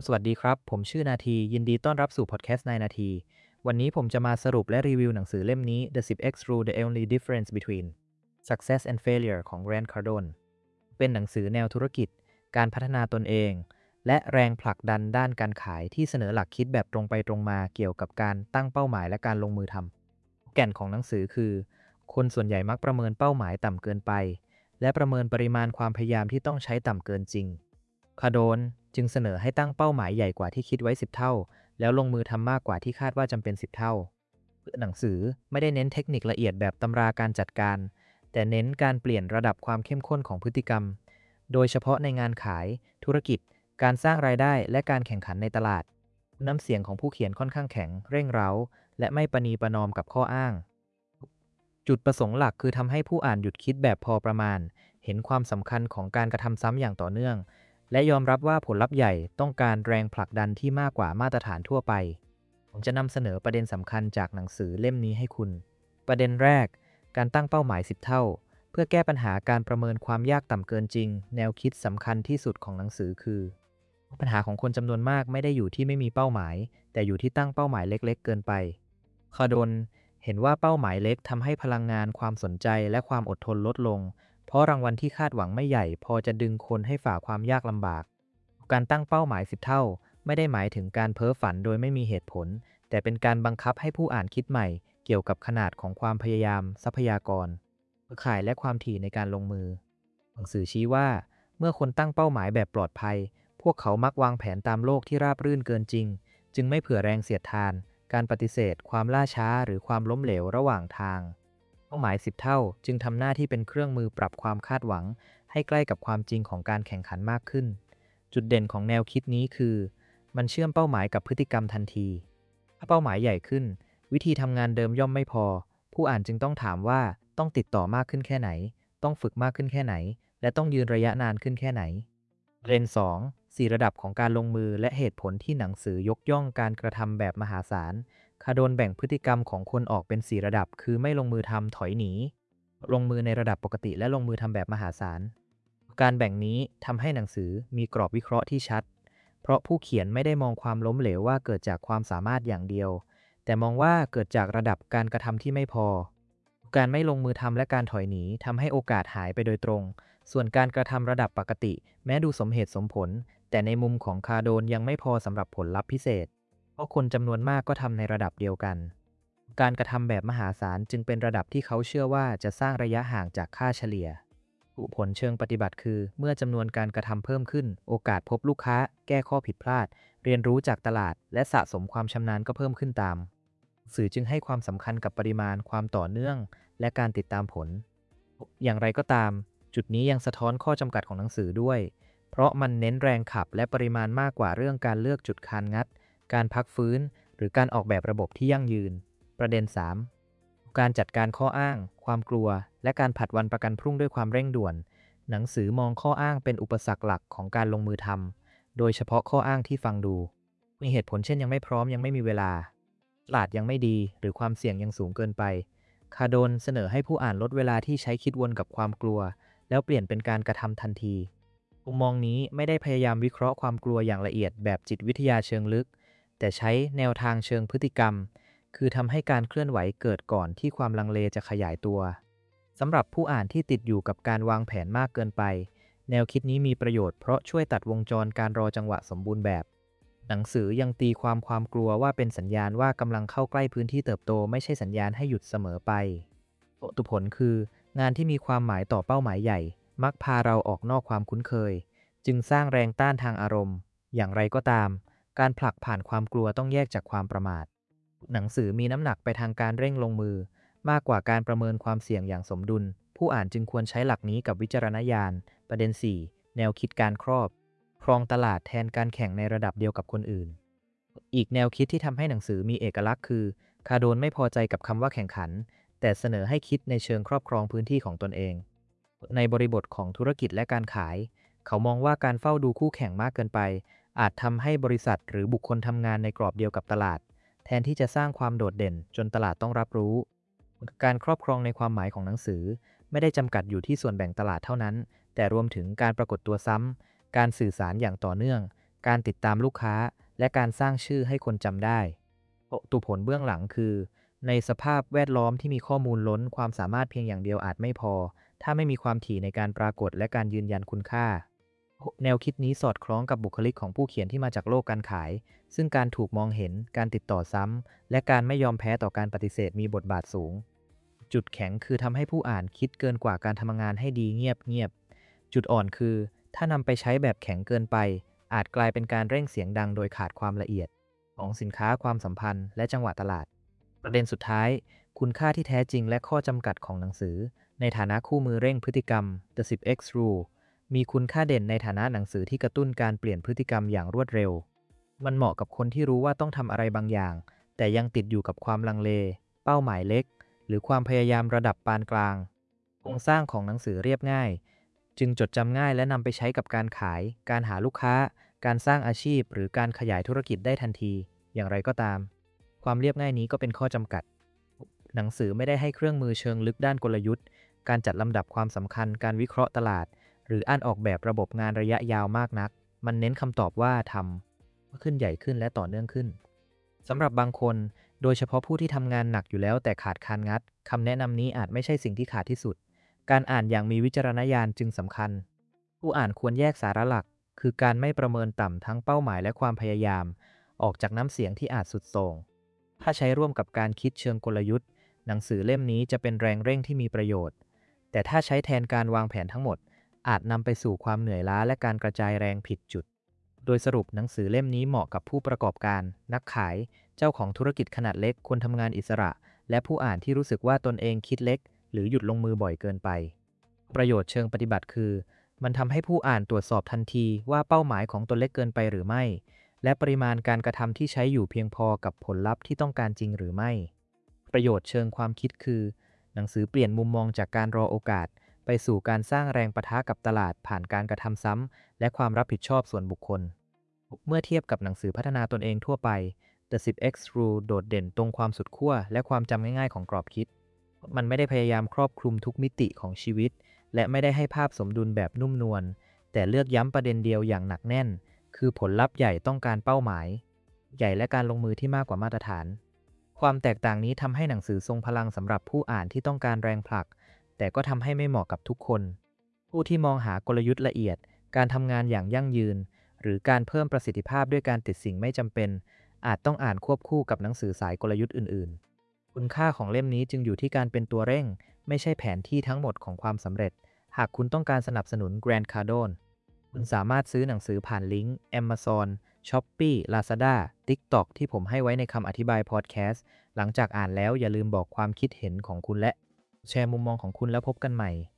สวัสดีครับ ผมชื่อนาทียินดีต้อนรับสู่พอดแคสต์นายนาทีวันนี้ผมจะมาสรุปและรีวิวหนังสือเล่มนี้ The 10X Rule The Only Difference Between Success and Failure ของ Grant Cardone เป็นหนังสือแนวธุรกิจ การพัฒนาตนเอง และแรงผลักดันด้านการขายที่เสนอหลักคิดแบบตรงไปตรงมาเกี่ยวกับการตั้งเป้าหมายและการลงมือทำแก่นของหนังสือคือคนส่วนใหญ่มักประเมินเป้าหมายต่ำเกินไปและประเมินปริมาณความพยายามที่ต้องใช้ต่ำเกินจริง คาโดนจึงเสนอให้ตั้งเป้าหมายใหญ่กว่าที่คิดไว้10เท่าแล้วลงมือทำมากกว่าที่คาดว่าจำเป็น10เท่าหนังสือไม่ได้เน้นเทคนิคละเอียดแบบตำราการจัดการแต่เน้นการเปลี่ยนระดับความเข้มข้นของพฤติกรรมโดยเฉพาะในงานขายธุรกิจการสร้างรายได้และการแข่งขันในตลาดน้ำเสียงของผู้เขียนค่อนข้างแข็งเร่งเร้าและไม่ประนีประนอมกับข้ออ้างจุดประสงค์หลักคือทำให้ผู้อ่านหยุดคิดแบบพอประมาณเห็นความสำคัญของการกระทำซ้ำอย่างต่อเนื่อง และยอมรับว่าผลลัพธ์ใหญ่ต้องการแรงผลักดันที่มากกว่ามาตรฐานทั่วไป ผมจะนำเสนอประเด็นสำคัญจากหนังสือเล่มนี้ให้คุณ ประเด็นแรก การตั้งเป้าหมาย10เท่า เพื่อแก้ปัญหาการประเมินความยากต่ำเกินจริง แนวคิดสำคัญที่สุดของหนังสือคือปัญหาของคนจำนวนมากไม่ได้อยู่ที่ไม่มีเป้าหมาย แต่อยู่ที่ตั้งเป้าหมายเล็กๆเกินไปคาร์ดนเห็นว่าเป้าหมายเล็กทำให้พลังงานความสนใจและความอดทนลดลง เพราะรางวัลที่คาดหวังไม่ใหญ่พอจะดึงคนให้ฝ่าความยากลำบาก การตั้งเป้าหมาย10เท่าไม่ได้หมายถึงการเพ้อฝันโดยไม่มีเหตุผลแต่เป็นการบังคับให้ผู้อ่านคิดใหม่เกี่ยวกับขนาดของความพยายามทรัพยากรเครือข่ายและความถี่ในการลงมือหนังสือชี้ว่าเมื่อคนตั้งเป้าหมายแบบปลอดภัยพวกเขามักวางแผนตามโลกที่ราบรื่นเกินจริงจึงไม่เผื่อแรงเสียดทานการปฏิเสธความล่าช้าหรือความล้มเหลวระหว่างทางเป้าหมาย10เท่าจึงทำหน้าที่เป็นเครื่องมือปรับความคาดหวังให้ใกล้กับความจริงของการแข่งขันมากขึ้น จุดเด่นของแนวคิดนี้คือมันเชื่อมเป้าหมายกับพฤติกรรมทันทีถ้าเป้าหมายใหญ่ขึ้นวิธีทำงานเดิมย่อมไม่พอผู้อ่านจึงต้องถามว่าต้องติดต่อมากขึ้นแค่ไหนต้องฝึกมากขึ้นแค่ไหนและต้องยืนระยะนานขึ้นแค่ไหนเรน2 4ระดับของการลงมือและเหตุผลที่หนังสือยกย่องการกระทำแบบมหาศาลคาโดนแบ่งพฤติกรรมของคนออกเป็น4ระดับคือไม่ลงมือทำถอยหนีลงมือในระดับปกติและลงมือทำแบบมหาศาล การแบ่งนี้ทำให้หนังสือมีกรอบวิเคราะห์ที่ชัด เพราะผู้เขียนไม่ได้มองความล้มเหลวว่าเกิดจากความสามารถอย่างเดียว แต่มองว่าเกิดจากระดับการกระทำที่ไม่พอ การไม่ลงมือทำและการถอยหนีทำให้โอกาสหายไปโดยตรง ส่วนการกระทำระดับปกติแม้ดูสมเหตุสมผล แต่ในมุมของคาโดนยังไม่พอสำหรับผลลัพธ์พิเศษ เพราะคนจำนวนมากก็ทำในระดับเดียวกัน การกระทำแบบมหาศาลจึงเป็นระดับที่เขาเชื่อว่าจะสร้างระยะห่างจากค่าเฉลี่ย ผลเชิงปฏิบัติคือเมื่อจำนวนการกระทำเพิ่มขึ้นโอกาสพบลูกค้าแก้ข้อผิดพลาดเรียนรู้จากตลาดและสะสมความชำนาญก็เพิ่มขึ้นตามสื่อจึงให้ความสำคัญกับปริมาณความต่อเนื่องและการติดตามผลอย่างไรก็ตามจุดนี้ยังสะท้อนข้อจำกัดของหนังสือด้วยเพราะมันเน้นแรงขับและปริมาณมากกว่าเรื่องการเลือกจุดคานงัดการพักฟื้นหรือการออกแบบระบบที่ยั่งยืนประเด็น3การจัดการข้ออ้างความกลัวและการผัดวันประกันพรุ่งด้วยความเร่งด่วน หนังสือมองข้ออ้างเป็นอุปสรรคหลักของการลงมือทำ โดยเฉพาะข้ออ้างที่ฟังดู มีเหตุผลเช่นยังไม่พร้อมยังไม่มีเวลาตลาดยังไม่ดีหรือความเสี่ยงยังสูงเกินไป คาโดนเสนอให้ผู้อ่านลดเวลาที่ใช้คิดวนกับความกลัว แล้วเปลี่ยนเป็นการกระทำทันทีมุมมองนี้ไม่ได้พยายามวิเคราะห์ความกลัวอย่างละเอียดแบบจิตวิทยาเชิงลึก แต่ใช้แนวทางเชิงพฤติกรรม คือทำให้การเคลื่อนไหวเกิดก่อนที่ความลังเลจะขยายตัว สำหรับผู้อ่านที่ติดอยู่กับการวางแผนมากเกินไป แนวคิดนี้มีประโยชน์เพราะช่วยตัดวงจรการรอจังหวะสมบูรณ์แบบ หนังสือยังตีความกลัวว่าเป็นสัญญาณว่ากำลังเข้าใกล้พื้นที่เติบโตไม่ใช่สัญญาณให้หยุดเสมอไปตุผลคืองานที่มีความหมายต่อเป้าหมายใหญ่มักพาเราออกนอกความคุ้นเคย จึงสร้างแรงต้านทางอารมณ์ อย่างไรก็ตาม การผลักผ่านความกลัวต้องแยกจากความประมาท หนังสือมีน้ำหนักไปทางการเร่งลงมือ มากกว่าการประเมินความเสี่ยงอย่างสมดุล ผู้อ่านจึงควรใช้หลักนี้กับวิจารณญาณ ประเด็น4แนวคิดการครองตลาดแทนการแข่งในระดับเดียวกับคนอื่น อีกแนวคิดที่ทำให้หนังสือมีเอกลักษณ์คือคาโดนไม่พอใจกับคำว่าแข่งขัน แต่เสนอให้คิดในเชิงครอบครองพื้นที่ของตนเอง ในบริบทของธุรกิจและการขาย เขามองว่าการเฝ้าดูคู่แข่งมากเกินไป อาจทำให้บริษัทหรือบุคคลทำงานในกรอบเดียวกับตลาด แทนที่จะสร้างความโดดเด่นจนตลาดต้องรับรู้ การครอบครองในความหมายของหนังสือไม่ได้จำกัดอยู่ที่ส่วนแบ่งตลาดเท่านั้น แต่รวมถึงการปรากฏตัวซ้ำ การสื่อสารอย่างต่อเนื่องการติดตามลูกค้าและการสร้างชื่อให้คนจำได้ตัวผลเบื้องหลังคือในสภาพแวดล้อมที่มีข้อมูลล้นความสามารถเพียงอย่างเดียวอาจไม่พอถ้าไม่มีความถี่ในการปรากฏและการยืนยันคุณค่าแนวคิดนี้สอดคล้องกับบุคลิกของผู้เขียนที่มาจากโลกการขายซึ่งการถูกมองเห็นการติดต่อซ้ำและการไม่ยอมแพ้ต่อการปฏิเสธมีบทบาทสูงจุดแข็งคือทำให้ผู้อ่านคิดเกินกว่าการทำงานให้ดีเงียบจุดอ่อนคือถ้านำไปใช้แบบแข็งเกินไปอาจกลายเป็นการเร่งเสียงดังโดยขาดความละเอียดของสินค้าความสัมพันธ์และจังหวะตลาดประเด็นสุดท้ายคุณค่าที่แท้จริงและข้อจำกัดของหนังสือในฐานะคู่มือเร่งพฤติกรรม The 10X Rule มีคุณค่าเด่นในฐานะหนังสือที่กระตุ้นการเปลี่ยนพฤติกรรมอย่างรวดเร็วมันเหมาะกับคนที่รู้ว่าต้องทำอะไรบางอย่างแต่ยังติดอยู่กับความลังเลเป้าหมายเล็กหรือความพยายามระดับปานกลางโครงสร้างของหนังสือเรียบง่ายจึงจดจำง่ายและนำไปใช้กับการขายการหาลูกค้าการสร้างอาชีพหรือการขยายธุรกิจได้ทันทีอย่างไรก็ตามความเรียบง่ายนี้ก็เป็นข้อจำกัดหนังสือไม่ได้ให้เครื่องมือเชิงลึกด้านกลยุทธ์การจัดลำดับความสำคัญการวิเคราะห์ตลาดหรืออ่านออกแบบระบบงานระยะยาวมากนักมันเน้นคำตอบว่าทำขึ้นใหญ่ขึ้นและต่อเนื่องขึ้นสำหรับบางคนโดยเฉพาะผู้ที่ทำงานหนักอยู่แล้วแต่ขาดการงัดคำแนะนำนี้อาจไม่ใช่สิ่งที่ขาดที่สุดการอ่านอย่างมีวิจารณญาณจึงสำคัญผู้อ่านควรแยกสาระหลักคือการไม่ประเมินต่ำทั้งเป้าหมายและความพยายามออกจากน้ำเสียงที่อาจสุดโต่งถ้าใช้ร่วมกับการคิดเชิงกลยุทธ์หนังสือเล่มนี้จะเป็นแรงเร่งที่มีประโยชน์แต่ถ้าใช้แทนการวางแผนทั้งหมดอาจนำไปสู่ความเหนื่อยล้าและการกระจายแรงผิดจุดโดยสรุปหนังสือเล่มนี้เหมาะกับผู้ประกอบการนักขายเจ้าของธุรกิจขนาดเล็กคนทำงานอิสระและผู้อ่านที่รู้สึกว่าตนเองคิดเล็กหรือหยุดลงมือบ่อยเกินไปประโยชน์เชิงปฏิบัติคือมันทำให้ผู้อ่านตรวจสอบทันทีว่าเป้าหมายของตนเล็กเกินไปหรือไม่และปริมาณการกระทำที่ใช้อยู่เพียงพอกับผลลัพธ์ที่ต้องการจริงหรือไม่ประโยชน์เชิงความคิดคือหนังสือเปลี่ยนมุมมองจากการรอโอกาสไปสู่การสร้างแรงปะทะกับตลาดผ่านการกระทำซ้ำและความรับผิดชอบส่วนบุคคลเมื่อเทียบกับหนังสือพัฒนาตนเองทั่วไป The 10X Rule โดดเด่นตรงความสุดขั้วและความจำง่ายๆของกรอบคิดมันไม่ได้พยายามครอบคลุมทุกมิติของชีวิตและไม่ได้ให้ภาพสมดุลแบบนุ่มนวลแต่เลือกย้ำประเด็นเดียวอย่างหนักแน่นคือผลลัพธ์ใหญ่ต้องการเป้าหมายใหญ่และการลงมือที่มากกว่ามาตรฐานความแตกต่างนี้ทำให้หนังสือทรงพลังสำหรับผู้อ่านที่ต้องการแรงผลักแต่ก็ทำให้ไม่เหมาะกับทุกคนผู้ที่มองหากลยุทธ์ละเอียดการทำงานอย่างยั่งยืนหรือการเพิ่มประสิทธิภาพด้วยการติดสิ่งไม่จำเป็นอาจต้องอ่านควบคู่กับหนังสือสายกลยุทธ์อื่นๆคุณค่าของเล่มนี้จึงอยู่ที่การเป็นตัวเร่งไม่ใช่แผนที่ทั้งหมดของความสำเร็จหากคุณต้องการสนับสนุน Grant Cardone คุณสามารถซื้อหนังสือผ่านลิงก์ Amazon Shopee Lazada TikTok ที่ผมให้ไว้ในคำอธิบายพอดแคสต์หลังจากอ่านแล้วอย่าลืมบอกความคิดเห็นของคุณและแชร์มุมมองของคุณแล้วพบกันใหม่